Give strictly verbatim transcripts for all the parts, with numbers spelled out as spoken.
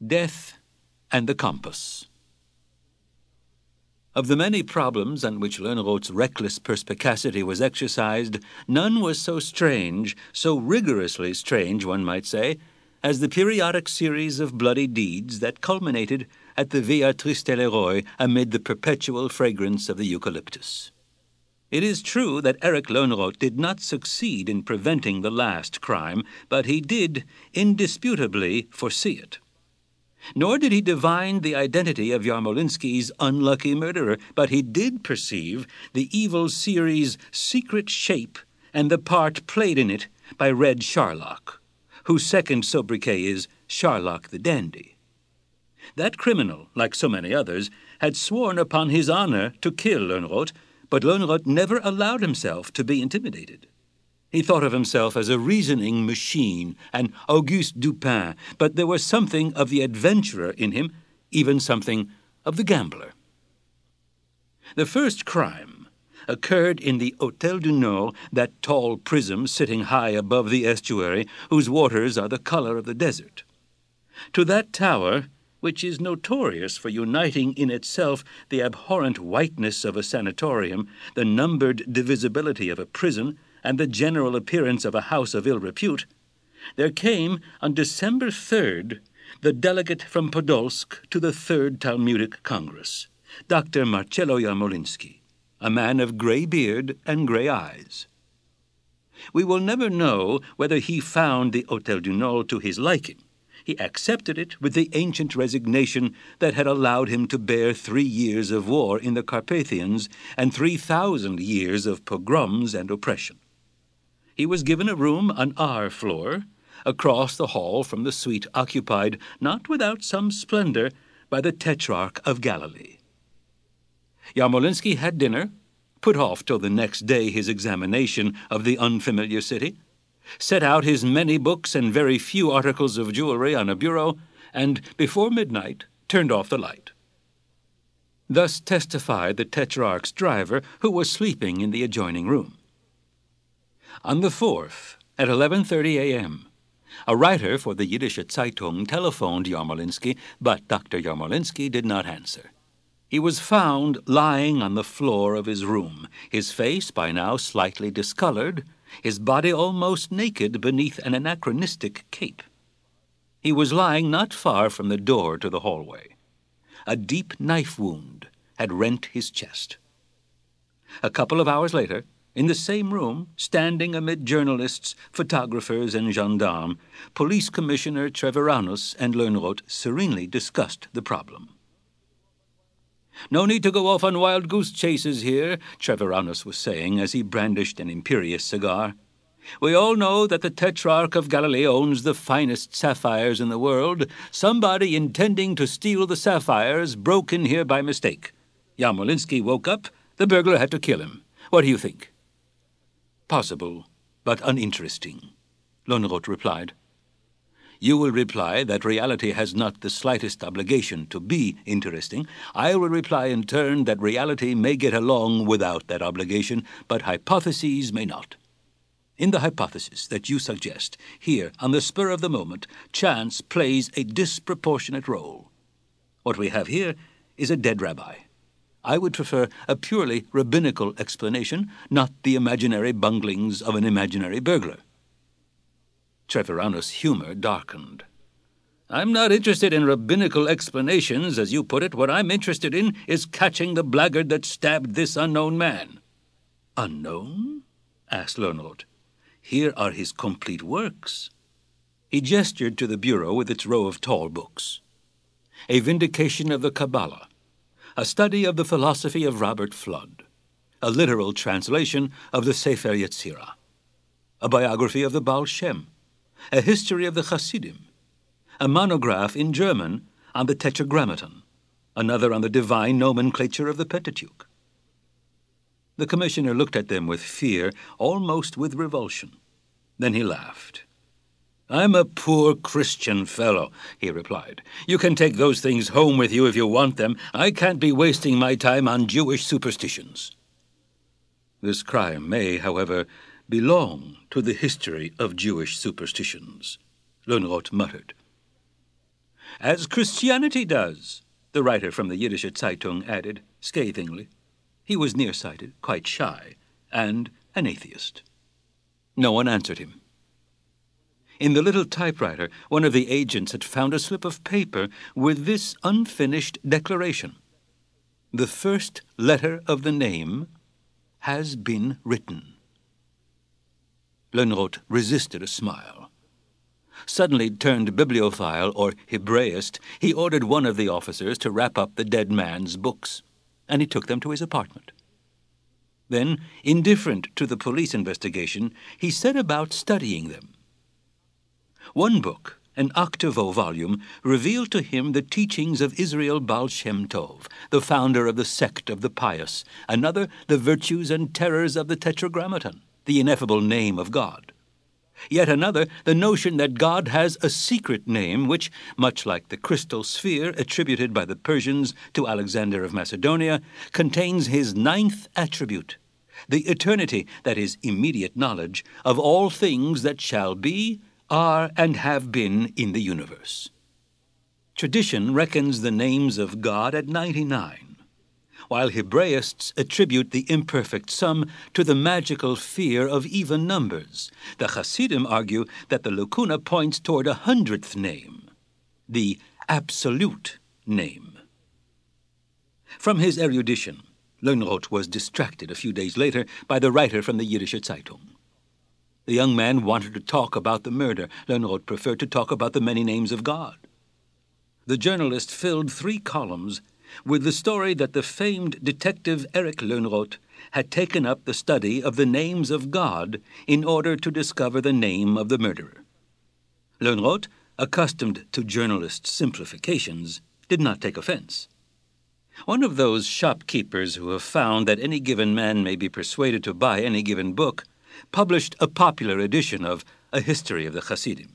Death and the Compass. Of the many problems on which Lönnrot's reckless perspicacity was exercised, none was so strange, so rigorously strange, one might say, as the periodic series of bloody deeds that culminated at the Via Triste-le-Roi amid the perpetual fragrance of the eucalyptus. It is true that Eric Lönnrot did not succeed in preventing the last crime, but he did indisputably foresee it. Nor did he divine the identity of Yarmolinsky's unlucky murderer, but he did perceive the evil series' secret shape and the part played in it by Red Sharlock, whose second sobriquet is Sharlock the Dandy. That criminal, like so many others, had sworn upon his honor to kill Lönnrot, but Lönnrot never allowed himself to be intimidated. He thought of himself as a reasoning machine, an Auguste Dupin, but there was something of the adventurer in him, even something of the gambler. The first crime occurred in the Hôtel du Nord, that tall prism sitting high above the estuary, whose waters are the color of the desert. To that tower, which is notorious for uniting in itself the abhorrent whiteness of a sanatorium, the numbered divisibility of a prison, and the general appearance of a house of ill repute, there came on December third the delegate from Podolsk to the Third Talmudic Congress, Doctor Marcello Yarmolinsky, a man of gray beard and gray eyes. We will never know whether he found the Hôtel du Nord to his liking. He accepted it with the ancient resignation that had allowed him to bear three years of war in the Carpathians and three thousand years of pogroms and oppression. He was given a room on our floor, across the hall from the suite occupied, not without some splendor, by the Tetrarch of Galilee. Yarmolinsky had dinner, put off till the next day his examination of the unfamiliar city, set out his many books and very few articles of jewelry on a bureau, and before midnight turned off the light. Thus testified the Tetrarch's driver, who was sleeping in the adjoining room. On the fourth, at eleven thirty a.m., a writer for the Yiddische Zeitung telephoned Yarmolinsky, but Doctor Yarmolinsky did not answer. He was found lying on the floor of his room, his face by now slightly discolored, his body almost naked beneath an anachronistic cape. He was lying not far from the door to the hallway. A deep knife wound had rent his chest. A couple of hours later, in the same room, standing amid journalists, photographers, and gendarmes, Police Commissioner Treviranus and Lönnrot serenely discussed the problem. "No need to go off on wild goose chases here," Treviranus was saying as he brandished an imperious cigar. "We all know that the Tetrarch of Galilee owns the finest sapphires in the world. Somebody intending to steal the sapphires broke in here by mistake. Yarmolinsky woke up. The burglar had to kill him. What do you think?" "Possible, but uninteresting," Lönnrot replied. "You will reply that reality has not the slightest obligation to be interesting. I will reply in turn that reality may get along without that obligation, but hypotheses may not. In the hypothesis that you suggest, here, on the spur of the moment, chance plays a disproportionate role. What we have here is a dead rabbi. I would prefer a purely rabbinical explanation, not the imaginary bunglings of an imaginary burglar." Treviranus' humor darkened. "I'm not interested in rabbinical explanations, as you put it. What I'm interested in is catching the blackguard that stabbed this unknown man." "Unknown?" asked Lönnrot. "Here are his complete works." He gestured to the bureau with its row of tall books. "A Vindication of the Kabbalah, a study of the philosophy of Robert Flood, a literal translation of the Sefer Yetzirah, a biography of the Baal Shem, a history of the Hasidim, a monograph in German on the Tetragrammaton, another on the divine nomenclature of the Pentateuch." The commissioner looked at them with fear, almost with revulsion. Then he laughed. "I'm a poor Christian fellow," he replied. "You can take those things home with you if you want them. I can't be wasting my time on Jewish superstitions." "This crime may, however, belong to the history of Jewish superstitions," Lönnrot muttered. As Christianity does, the writer from the Yiddische Zeitung added, scathingly. He was nearsighted, quite shy, and an atheist. No one answered him. In the little typewriter, one of the agents had found a slip of paper with this unfinished declaration. The first letter of the name has been written. Lönnrot resisted a smile. Suddenly turned bibliophile or Hebraist, he ordered one of the officers to wrap up the dead man's books, and he took them to his apartment. Then, indifferent to the police investigation, he set about studying them. One book, an octavo volume, revealed to him the teachings of Israel Baal Shem Tov, the founder of the sect of the pious, another the virtues and terrors of the Tetragrammaton, the ineffable name of God. Yet another, the notion that God has a secret name which, much like the crystal sphere attributed by the Persians to Alexander of Macedonia, contains his ninth attribute, the eternity, that is, immediate knowledge, of all things that shall be, are, and have been in the universe. Tradition reckons the names of God at ninety-nine. While Hebraists attribute the imperfect sum to the magical fear of even numbers, the Hasidim argue that the lacuna points toward a hundredth name, the absolute name. From his erudition, Lönnrot was distracted a few days later by the writer from the Yiddische Zeitung. The young man wanted to talk about the murder. Lönnrot preferred to talk about the many names of God. The journalist filled three columns with the story that the famed detective Erich Lönnrot had taken up the study of the names of God in order to discover the name of the murderer. Lönnrot, accustomed to journalist simplifications, did not take offense. One of those shopkeepers who have found that any given man may be persuaded to buy any given book published a popular edition of A History of the Hasidim.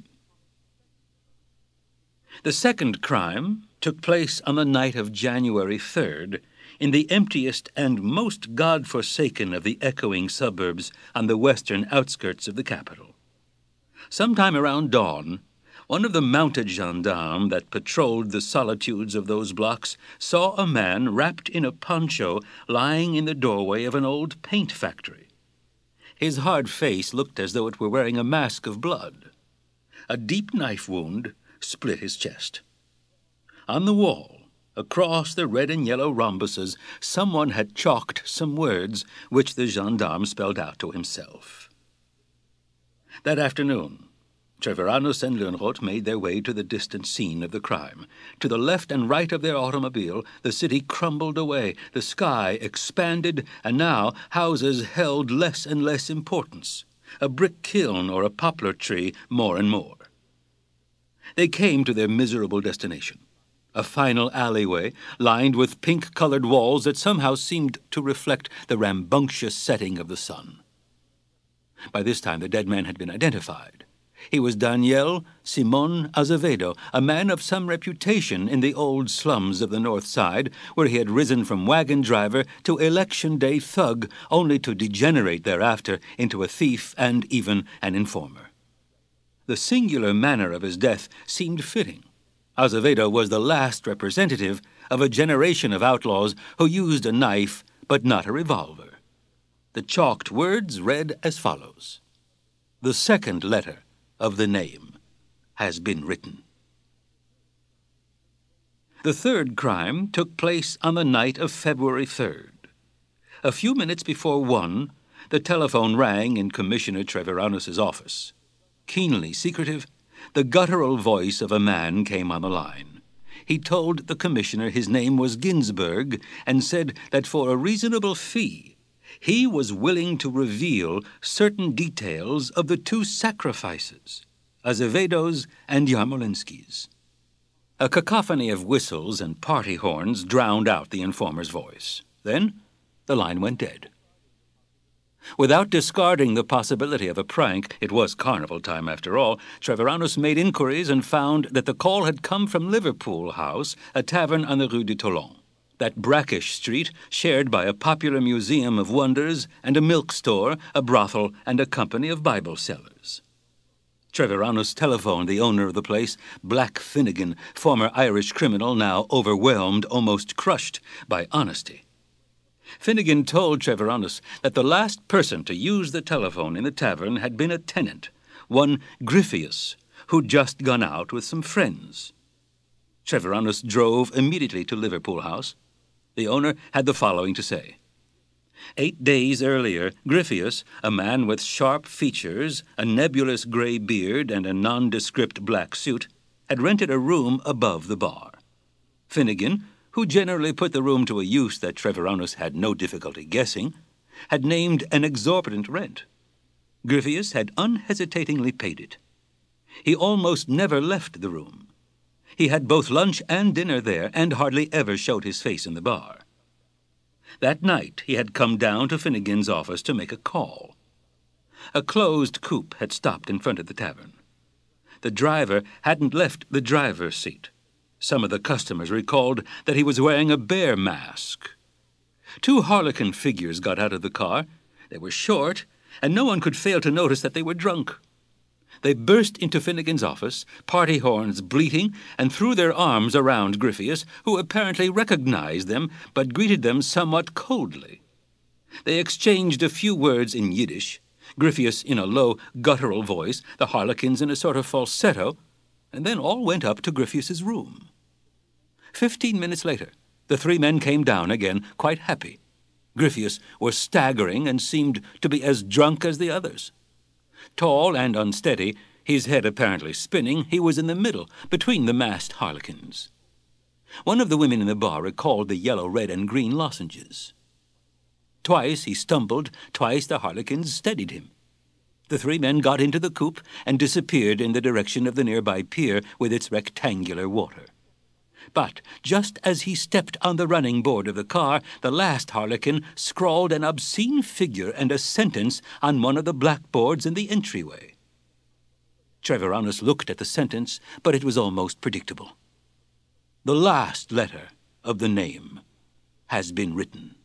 The second crime took place on the night of January third in the emptiest and most God-forsaken of the echoing suburbs on the western outskirts of the capital. Sometime around dawn, one of the mounted gendarmes that patrolled the solitudes of those blocks saw a man wrapped in a poncho lying in the doorway of an old paint factory. His hard face looked as though it were wearing a mask of blood. A deep knife wound split his chest. On the wall, across the red and yellow rhombuses, someone had chalked some words which the gendarme spelled out to himself. That afternoon, Treviranus and Lönnrot made their way to the distant scene of the crime. To the left and right of their automobile, the city crumbled away, the sky expanded, and now houses held less and less importance, a brick kiln or a poplar tree more and more. They came to their miserable destination, a final alleyway lined with pink-colored walls that somehow seemed to reflect the rambunctious setting of the sun. By this time the dead man had been identified. He was Daniel Simon Azevedo, a man of some reputation in the old slums of the North Side, where he had risen from wagon driver to election day thug, only to degenerate thereafter into a thief and even an informer. The singular manner of his death seemed fitting. Azevedo was the last representative of a generation of outlaws who used a knife but not a revolver. The chalked words read as follows: "The second letter of the name has been written." The third crime took place on the night of February third. A few minutes before one, the telephone rang in Commissioner Treviranus's office. Keenly secretive, the guttural voice of a man came on the line. He told the commissioner his name was Ginsberg and said that for a reasonable fee, he was willing to reveal certain details of the two sacrifices, Azevedo's and Yarmolinsky's. A cacophony of whistles and party horns drowned out the informer's voice. Then the line went dead. Without discarding the possibility of a prank, it was carnival time after all, Treviranus made inquiries and found that the call had come from Liverpool House, a tavern on the Rue du Toulon, that brackish street shared by a popular museum of wonders and a milk store, a brothel, and a company of Bible sellers. Treviranus telephoned the owner of the place, Black Finnegan, former Irish criminal now overwhelmed, almost crushed by honesty. Finnegan told Treviranus that the last person to use the telephone in the tavern had been a tenant, one Griffius, who'd just gone out with some friends. Treviranus drove immediately to Liverpool House. The owner had the following to say. Eight days earlier, Griffius, a man with sharp features, a nebulous gray beard, and a nondescript black suit, had rented a room above the bar. Finnegan, who generally put the room to a use that Treviranus had no difficulty guessing, had named an exorbitant rent. Griffius had unhesitatingly paid it. He almost never left the room. He had both lunch and dinner there, and hardly ever showed his face in the bar. That night he had come down to Finnegan's office to make a call. A closed coupe had stopped in front of the tavern. The driver hadn't left the driver's seat. Some of the customers recalled that he was wearing a bear mask. Two harlequin figures got out of the car. They were short, and no one could fail to notice that they were drunk. They burst into Finnegan's office, party horns bleating, and threw their arms around Griffius, who apparently recognized them, but greeted them somewhat coldly. They exchanged a few words in Yiddish, Griffius in a low, guttural voice, the harlequins in a sort of falsetto, and then all went up to Griffius's room. Fifteen minutes later, the three men came down again, quite happy. Griffius was staggering and seemed to be as drunk as the others. Tall and unsteady, his head apparently spinning, he was in the middle, between the masked harlequins. One of the women in the bar recalled the yellow, red, and green lozenges. Twice he stumbled, twice the harlequins steadied him. The three men got into the coupe and disappeared in the direction of the nearby pier with its rectangular water. But just as he stepped on the running board of the car, the last harlequin scrawled an obscene figure and a sentence on one of the blackboards in the entryway. Treviranus looked at the sentence, but it was almost predictable. The last letter of the name has been written.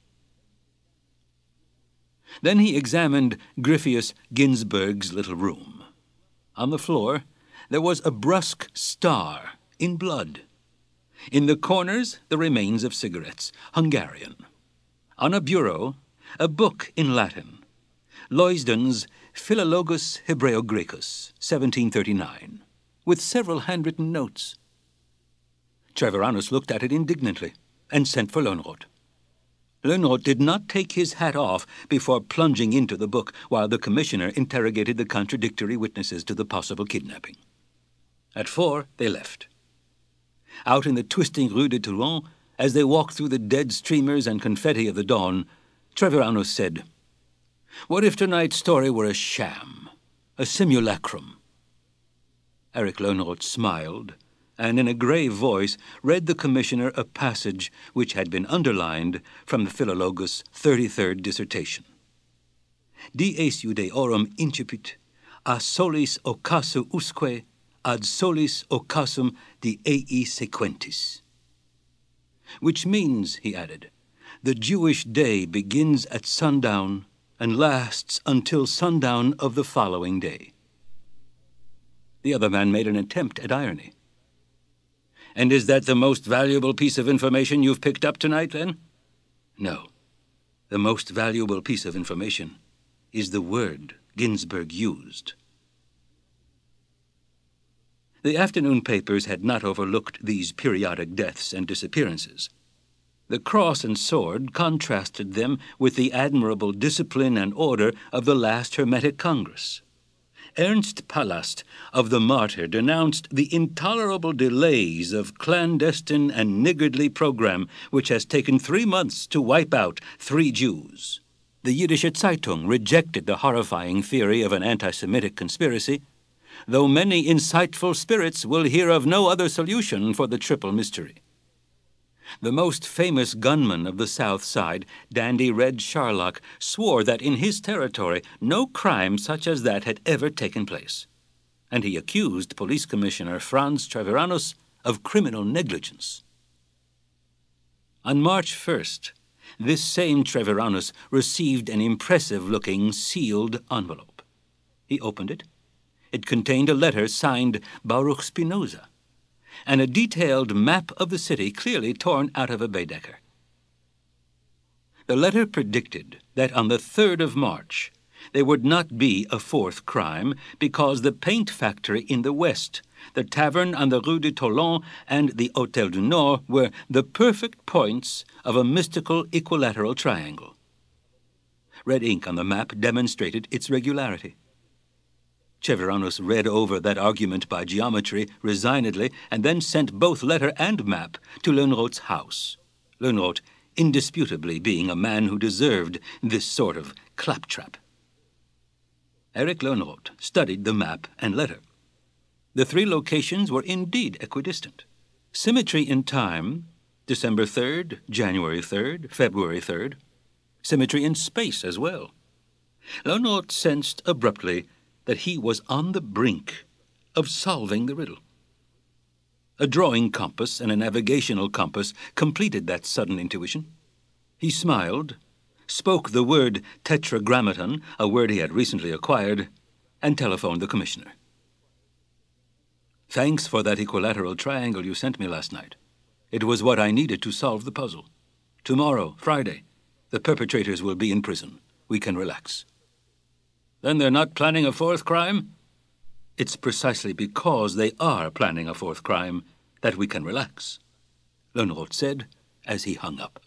Then he examined Griffius Ginsberg's little room. On the floor, there was a brusque star in blood. In the corners, the remains of cigarettes, Hungarian. On a bureau, a book in Latin, Loysden's Philologus Hebraeogrecus, seventeen thirty-nine, with several handwritten notes. Treviranus looked at it indignantly and sent for Lönnrot. Lönnrot did not take his hat off before plunging into the book while the commissioner interrogated the contradictory witnesses to the possible kidnapping. At four, they left. Out in the twisting Rue de Toulon, as they walked through the dead streamers and confetti of the dawn, Treviranus said, "What if tonight's story were a sham, a simulacrum?" Eric Lönnrot smiled, and in a grave voice read the commissioner a passage which had been underlined from the Philologus' thirty-third dissertation. Dies Judeorum incipit, a solis occasu usque, ad solis occasum de ei sequentis. Which means, he added, the Jewish day begins at sundown and lasts until sundown of the following day. The other man made an attempt at irony. "And is that the most valuable piece of information you've picked up tonight, then?" "No. The most valuable piece of information is the word Ginsberg used." The afternoon papers had not overlooked these periodic deaths and disappearances. The cross and sword contrasted them with the admirable discipline and order of the last Hermetic Congress. Ernst Palast of the Martyr denounced the intolerable delays of clandestine and niggardly program which has taken three months to wipe out three Jews. The Yiddische Zeitung rejected the horrifying theory of an anti-Semitic conspiracy, though many insightful spirits will hear of no other solution for the triple mystery. The most famous gunman of the South Side, Dandy Red Sharlock, swore that in his territory no crime such as that had ever taken place, and he accused Police Commissioner Franz Treviranus of criminal negligence. On March first, this same Treviranus received an impressive-looking sealed envelope. He opened it. It contained a letter signed Baruch Spinoza, and a detailed map of the city clearly torn out of a Baedeker. The letter predicted that on the third of March there would not be a fourth crime because the paint factory in the west, the tavern on the Rue de Toulon, and the Hôtel du Nord were the perfect points of a mystical equilateral triangle. Red ink on the map demonstrated its regularity. Treviranus read over that argument by geometry resignedly and then sent both letter and map to Lönnroth's house, Lönnroth indisputably being a man who deserved this sort of claptrap. Eric Lönnroth studied the map and letter. The three locations were indeed equidistant. Symmetry in time, December third, January third, February third. Symmetry in space as well. Lönnroth sensed abruptly that he was on the brink of solving the riddle. A drawing compass and a navigational compass completed that sudden intuition. He smiled, spoke the word tetragrammaton, a word he had recently acquired, and telephoned the commissioner. "Thanks for that equilateral triangle you sent me last night. It was what I needed to solve the puzzle. Tomorrow, Friday, the perpetrators will be in prison. We can relax." "Then they're not planning a fourth crime?" "It's precisely because they are planning a fourth crime that we can relax," Lönnroth said as he hung up.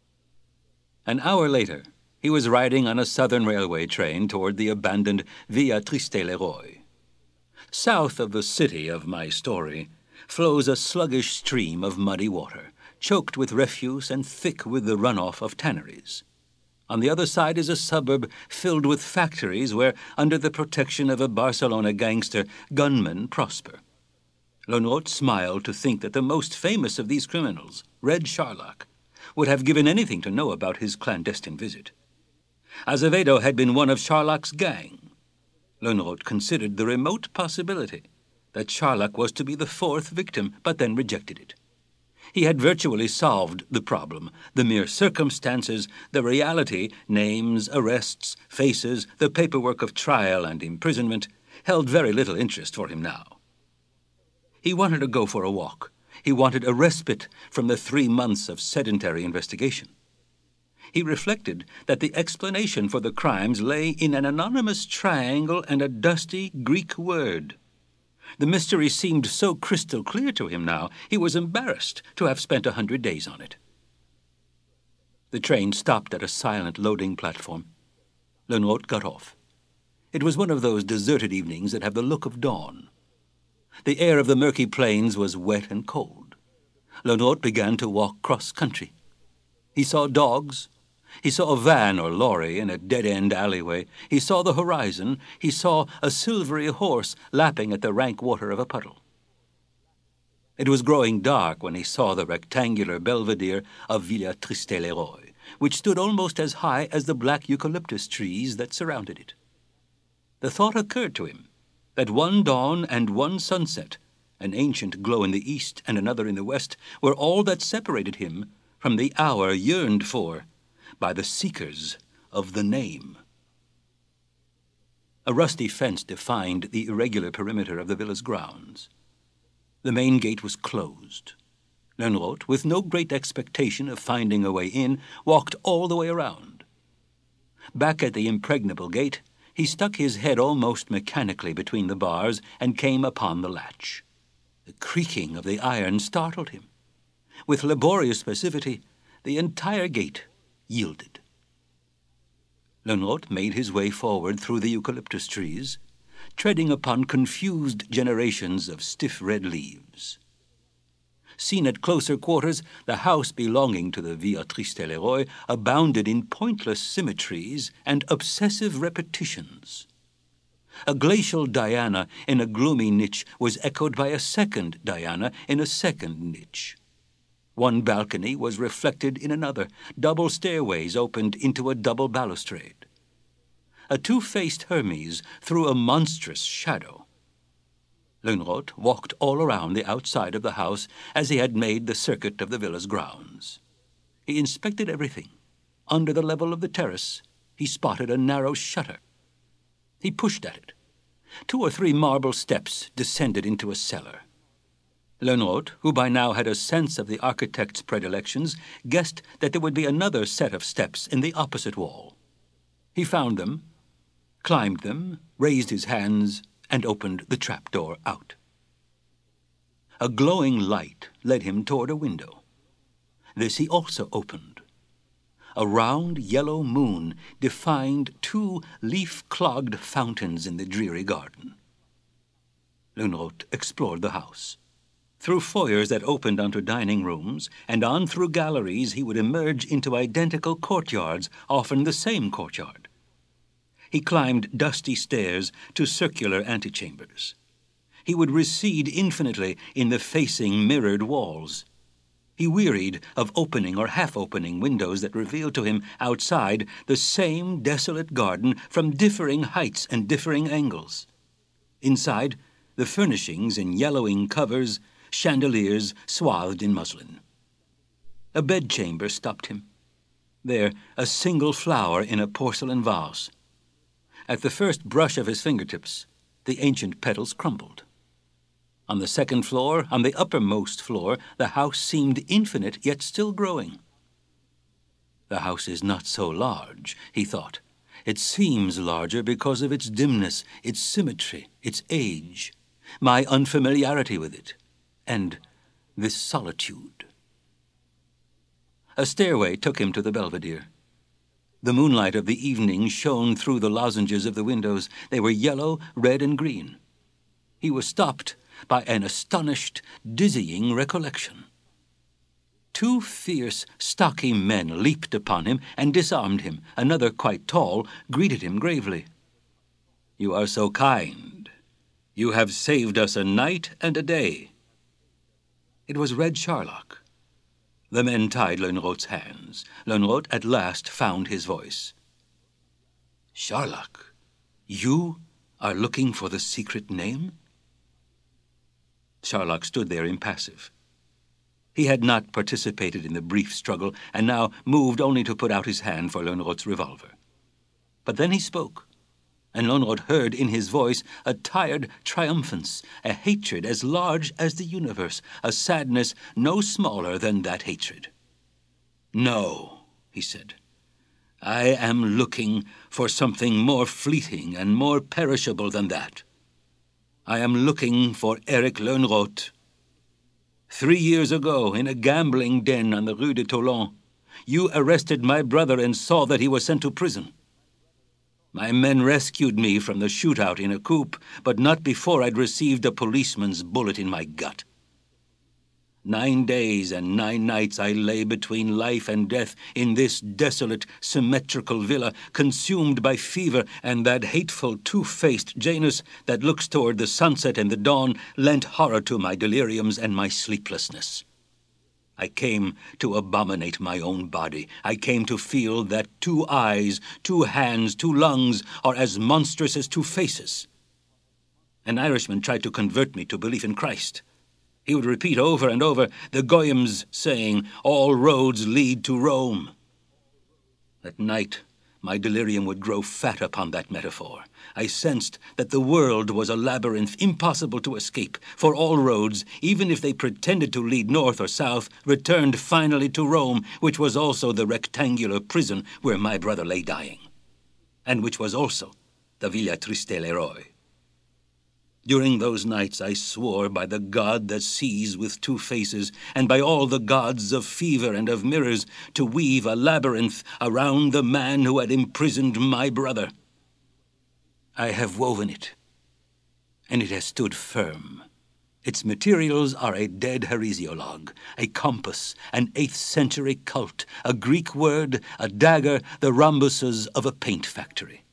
An hour later, he was riding on a southern railway train toward the abandoned Via Triste-les-Rois. South of the city of my story flows a sluggish stream of muddy water, choked with refuse and thick with the runoff of tanneries. On the other side is a suburb filled with factories where, under the protection of a Barcelona gangster, gunmen prosper. Lönnroth smiled to think that the most famous of these criminals, Red Charlock, would have given anything to know about his clandestine visit. Azevedo had been one of Charlock's gang. Lönnroth considered the remote possibility that Charlock was to be the fourth victim, but then rejected it. He had virtually solved the problem. The mere circumstances, the reality, names, arrests, faces, the paperwork of trial and imprisonment, held very little interest for him now. He wanted to go for a walk. He wanted a respite from the three months of sedentary investigation. He reflected that the explanation for the crimes lay in an anonymous triangle and a dusty Greek word. The mystery seemed so crystal clear to him now, he was embarrassed to have spent a hundred days on it. The train stopped at a silent loading platform. Lönnroth got off. It was one of those deserted evenings that have the look of dawn. The air of the murky plains was wet and cold. Lönnroth began to walk cross-country. He saw dogs. He saw a van or lorry in a dead-end alleyway. He saw the horizon. He saw a silvery horse lapping at the rank water of a puddle. It was growing dark when he saw the rectangular belvedere of Villa Triste-les-Rois, which stood almost as high as the black eucalyptus trees that surrounded it. The thought occurred to him that one dawn and one sunset, an ancient glow in the east and another in the west, were all that separated him from the hour yearned for by the seekers of the name. A rusty fence defined the irregular perimeter of the villa's grounds. The main gate was closed. Lönnroth, with no great expectation of finding a way in, walked all the way around. Back at the impregnable gate, he stuck his head almost mechanically between the bars and came upon the latch. The creaking of the iron startled him. With laborious passivity, the entire gate yielded. Lönnroth made his way forward through the eucalyptus trees, treading upon confused generations of stiff red leaves. Seen at closer quarters, the house belonging to the Villa Triste-les-Rois abounded in pointless symmetries and obsessive repetitions. A glacial Diana in a gloomy niche was echoed by a second Diana in a second niche. One balcony was reflected in another. Double stairways opened into a double balustrade. A two-faced Hermes threw a monstrous shadow. Lönnroth walked all around the outside of the house as he had made the circuit of the villa's grounds. He inspected everything. Under the level of the terrace, he spotted a narrow shutter. He pushed at it. Two or three marble steps descended into a cellar. Lönnrot, who by now had a sense of the architect's predilections, guessed that there would be another set of steps in the opposite wall. He found them, climbed them, raised his hands, and opened the trapdoor out. A glowing light led him toward a window. This he also opened. A round yellow moon defined two leaf-clogged fountains in the dreary garden. Lönnrot explored the house. Through foyers that opened onto dining rooms, and on through galleries, he would emerge into identical courtyards, often the same courtyard. He climbed dusty stairs to circular antechambers. He would recede infinitely in the facing mirrored walls. He wearied of opening or half-opening windows that revealed to him outside the same desolate garden from differing heights and differing angles. Inside, the furnishings in yellowing covers, chandeliers swathed in muslin. A bedchamber stopped him. There, a single flower in a porcelain vase. At the first brush of his fingertips, the ancient petals crumbled. On the second floor, on the uppermost floor, the house seemed infinite, yet still growing. The house is not so large, he thought. It seems larger because of its dimness, its symmetry, its age, my unfamiliarity with it, and this solitude. A stairway took him to the belvedere. The moonlight of the evening shone through the lozenges of the windows. They were yellow, red, and green. He was stopped by an astonished, dizzying recollection. Two fierce, stocky men leaped upon him and disarmed him. Another, quite tall, greeted him gravely. "You are so kind. You have saved us a night and a day." It was Red Charlock. The men tied Lönnrot's hands. Lönnrot at last found his voice. "Charlock, you are looking for the secret name?" Charlock stood there impassive. He had not participated in the brief struggle, and now moved only to put out his hand for Lönnrot's revolver. But then he spoke, and Lönnrot heard in his voice a tired triumphance, a hatred as large as the universe, a sadness no smaller than that hatred. "No," he said, "I am looking for something more fleeting and more perishable than that. I am looking for Eric Lönnrot. Three years ago, in a gambling den on the Rue de Toulon, you arrested my brother and saw that he was sent to prison. My men rescued me from the shootout in a coupe, but not before I'd received a policeman's bullet in my gut. Nine days and nine nights I lay between life and death in this desolate, symmetrical villa, consumed by fever, and that hateful, two-faced Janus that looks toward the sunset and the dawn lent horror to my deliriums and my sleeplessness. I came to abominate my own body. I came to feel that two eyes, two hands, two lungs are as monstrous as two faces. An Irishman tried to convert me to belief in Christ. He would repeat over and over the Goyim's saying, 'All roads lead to Rome.' At night, my delirium would grow fat upon that metaphor. I sensed that the world was a labyrinth impossible to escape, for all roads, even if they pretended to lead north or south, returned finally to Rome, which was also the rectangular prison where my brother lay dying, and which was also the Villa Triste-Leroy. During those nights I swore by the God that sees with two faces, and by all the gods of fever and of mirrors, to weave a labyrinth around the man who had imprisoned my brother. I have woven it, and it has stood firm. Its materials are a dead heresiologue, a compass, an eighth-century cult, a Greek word, a dagger, the rhombuses of a paint factory.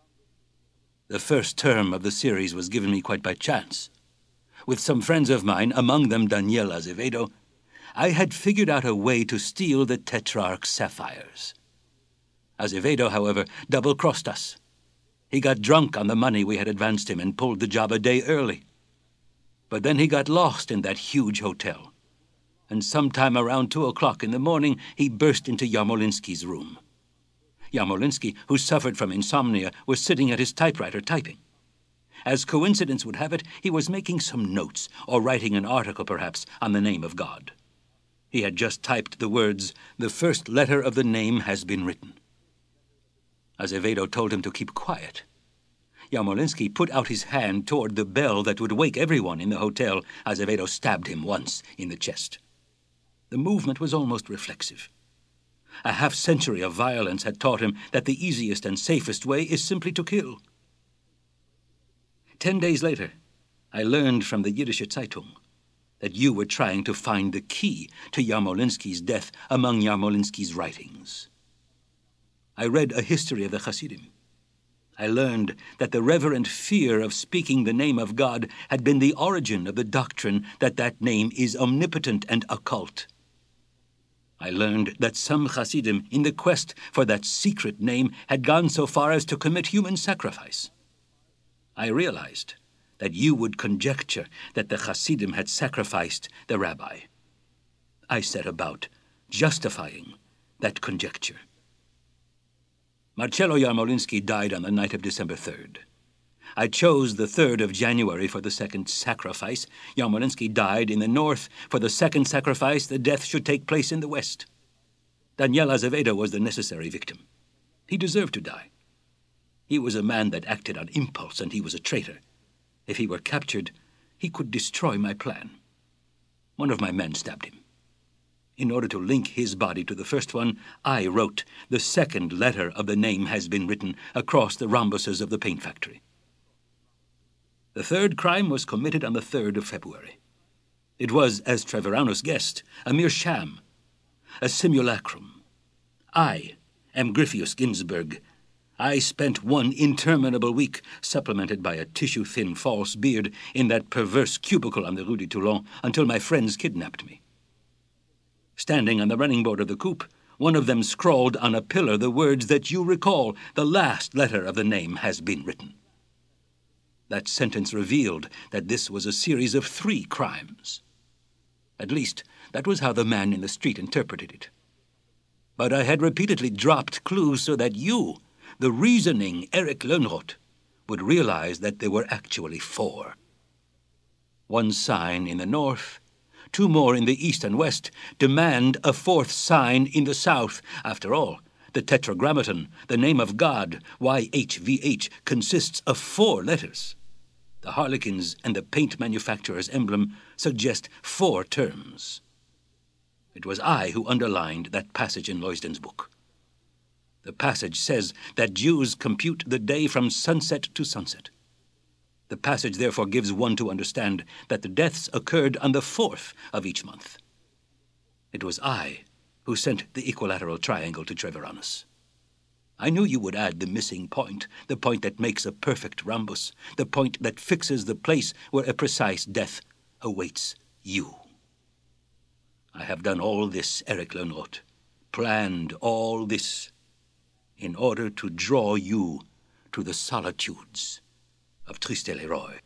The first term of the series was given me quite by chance. With some friends of mine, among them Daniel Azevedo, I had figured out a way to steal the Tetrarch's sapphires. Azevedo, however, double-crossed us. He got drunk on the money we had advanced him and pulled the job a day early. But then he got lost in that huge hotel, and sometime around two o'clock in the morning he burst into Yarmolinsky's room. Yarmolinsky, who suffered from insomnia, was sitting at his typewriter typing. As coincidence would have it, he was making some notes, or writing an article perhaps, on the name of God. He had just typed the words, "The first letter of the name has been written." Azevedo told him to keep quiet. Yarmolinsky put out his hand toward the bell that would wake everyone in the hotel. Azevedo stabbed him once in the chest. The movement was almost reflexive. A half-century of violence had taught him that the easiest and safest way is simply to kill. Ten days later, I learned from the Yiddische Zeitung that you were trying to find the key to Yarmolinsky's death among Yarmolinsky's writings. I read a history of the Hasidim. I learned that the reverent fear of speaking the name of God had been the origin of the doctrine that that name is omnipotent and occult. I learned that some Hasidim, in the quest for that secret name, had gone so far as to commit human sacrifice. I realized that you would conjecture that the Hasidim had sacrificed the rabbi. I set about justifying that conjecture. Marcello Yarmolinsky died on the night of December third. I chose the third of January for the second sacrifice. Yarmolinsky died in the north. For the second sacrifice, the death should take place in the west. Daniel Azevedo was the necessary victim. He deserved to die. He was a man that acted on impulse, and he was a traitor. If he were captured, he could destroy my plan. One of my men stabbed him. In order to link his body to the first one, I wrote, "The second letter of the name has been written," across the rhombuses of the paint factory. The third crime was committed on the third of February. It was, as Treviranus guessed, a mere sham, a simulacrum. I am Griffius Ginsburg. I spent one interminable week, supplemented by a tissue-thin false beard, in that perverse cubicle on the Rue de Toulon until my friends kidnapped me. Standing on the running board of the coupe, one of them scrawled on a pillar the words that you recall, "The last letter of the name has been written." That sentence revealed that this was a series of three crimes. At least, that was how the man in the street interpreted it. But I had repeatedly dropped clues so that you, the reasoning Eric Lönnrot, would realize that there were actually four. One sign in the north, two more in the east and west, demand a fourth sign in the south. After all, the Tetragrammaton, the name of God, Y H V H, consists of four letters. The harlequins and the paint manufacturer's emblem suggest four terms. It was I who underlined that passage in Loisden's book. The passage says that Jews compute the day from sunset to sunset. The passage therefore gives one to understand that the deaths occurred on the fourth of each month. It was I who sent the equilateral triangle to Treviranus. I knew you would add the missing point, the point that makes a perfect rhombus, the point that fixes the place where a precise death awaits you. I have done all this, Eric Lönnrot, planned all this, in order to draw you to the solitudes of Triste-les-Rois.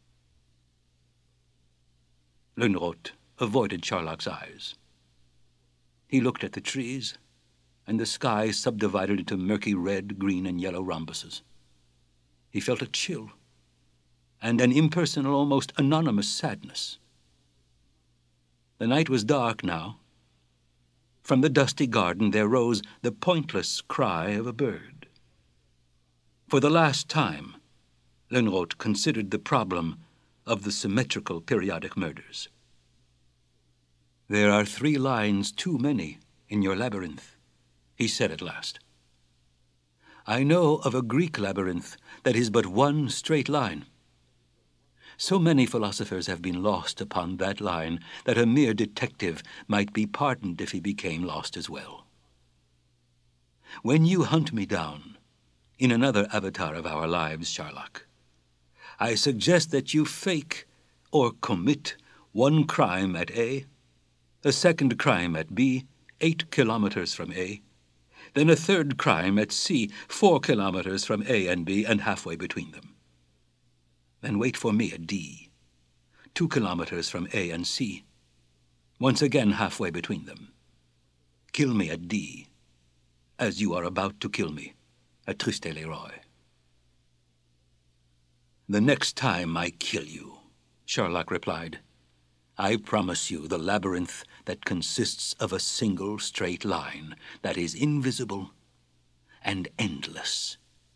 Lönnrot avoided Charlotte's eyes. He looked at the trees, and the sky subdivided into murky red, green, and yellow rhombuses. He felt a chill, and an impersonal, almost anonymous sadness. The night was dark now. From the dusty garden there rose the pointless cry of a bird. For the last time, Lönnrot considered the problem of the symmetrical periodic murders. "There are three lines too many in your labyrinth," he said at last. "I know of a Greek labyrinth that is but one straight line. So many philosophers have been lost upon that line that a mere detective might be pardoned if he became lost as well. When you hunt me down, in another avatar of our lives, Sherlock, I suggest that you fake or commit one crime at A, a second crime at B, eight kilometers from A, then a third crime at C, four kilometers from A and B and halfway between them. Then wait for me at D, two kilometers from A and C, once again halfway between them. Kill me at D, as you are about to kill me at Triste-les-Rois." "The next time I kill you," Sherlock replied. "I promise you the labyrinth that consists of a single straight line that is invisible and endless."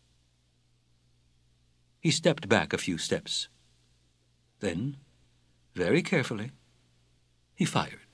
He stepped back a few steps. Then, very carefully, he fired.